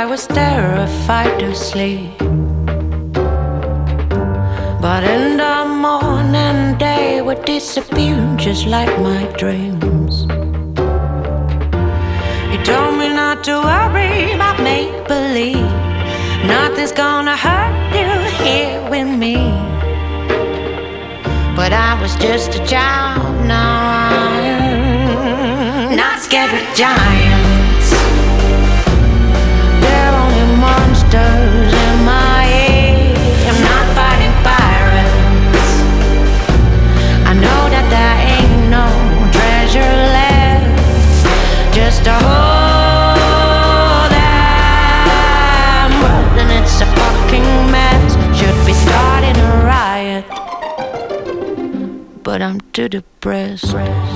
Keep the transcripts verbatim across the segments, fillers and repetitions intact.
I was terrified to sleep. But in the morning they would disappear just like my dreams. You told me not to worry about make-believe. Nothing's gonna hurt you here with me. But I was just a child, now I'm not scared of giants. They're only monsters in my head. I'm not fighting pirates. I know that there ain't no treasure left, just a whole damn world, and it's a fucking mess. Should be starting a riot, but I'm too depressed.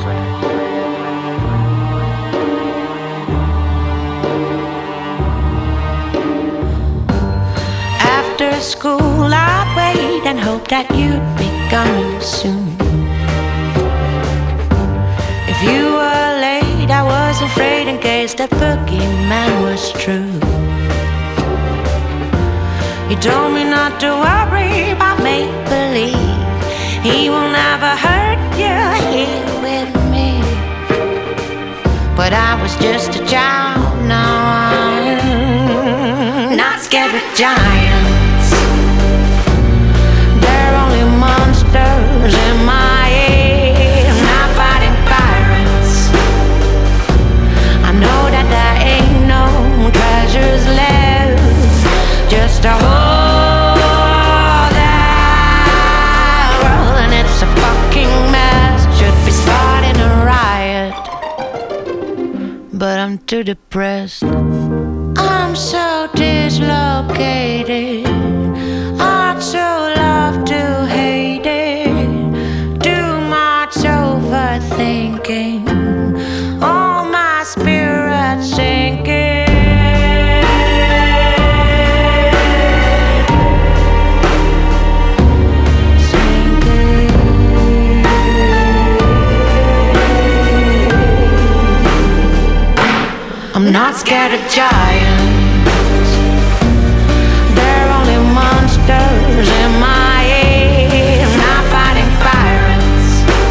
After school I'd wait and hope that you'd be coming soon. If you were late I was afraid in case the boogeyman was true. You told me not to worry about make-believe. He will never hurt you here with me. But I was just a child, now I'm not scared of giants. They're only monsters in my head. I'm not fighting pirates. I know that there ain't no treasures left, just a whole that world, and it's a fucking mess. Should be starting a riot, but I'm too depressed. I'm so dislocated. I'd so love to hate it. Too much overthinking. All my spirit sinking. I'm not scared of giants. They're only monsters in my head. I'm not fighting pirates.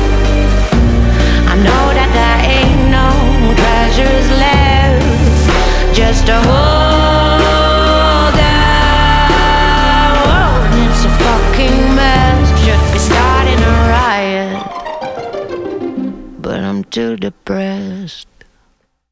I know that there ain't no treasures left, just a whole damn world, and it's a fucking mess. Should be starting a riot, but I'm too depressed.